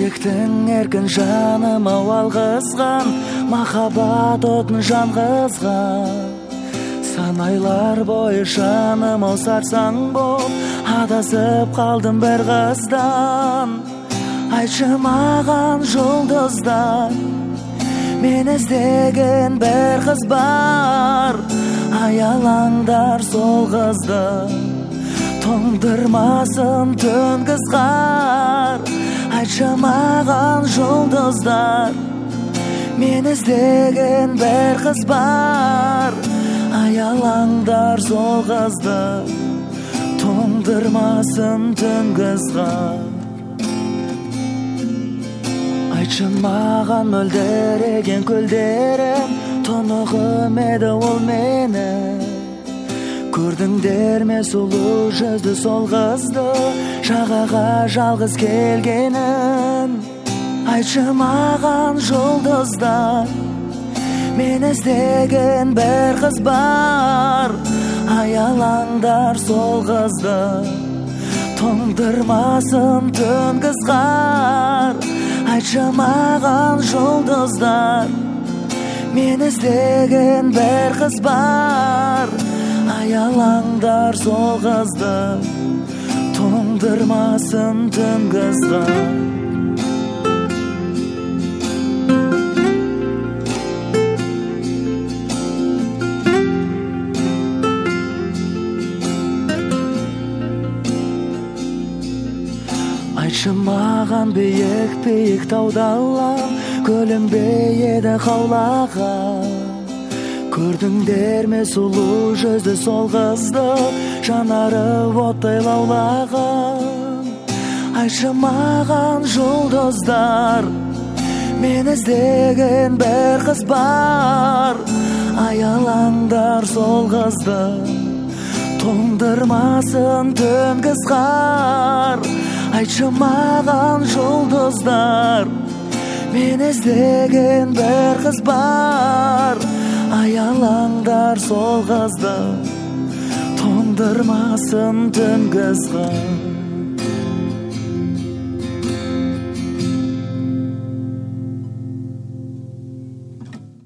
Жүректің еркін жаным алғызған, махаббат отын жанғызған. Санайлар бойы жаным сарсаң боп, адасып қалдым бір қыздан. Айтшы маған жұлдыздан, мен іздеген бір қыз бар. Аялаңдар сол қызды, тоңдырмасын түнгі ызғар. Айтшы маған жұлдыздар, мен іздеген бір қыз бар. Аялаңдар сол қызды, тоңдырмасын түнгі ызғар. Айтшы маған мөлдіреген көлдерім, тұнығым еді ол мені. Көрдіңдер ме сұлу жүзді сол қызды, жағаға жалғыз келгенін. Айтшы маған жұлдыздар, мен іздеген бір қыз бар. Аялаңдар сол қызды, тоңдырмасын түнгі ызғар. Айтшы маған жұлдыздар, мен іздеген бір қыз бар. Аялаңдар сол қызды, тоңдырмасын түнгі ызғар. Айтшы маған биік таудалам, көлінбейді қаулаған. Көрдіңдер ме сұлу жүзді сол қызды, жанары оттай лаулаған. Айтшы маған жұлдыздар, мен іздеген бір қыз бар. Аялаңдар сол қызды, тоңдырмасын түнгі ызғар. Айтшы маған жұлдыздар, мен іздеген бір қыз бар. Аялаңдар сол қызды, тоңдырмасын түнгі ызғар.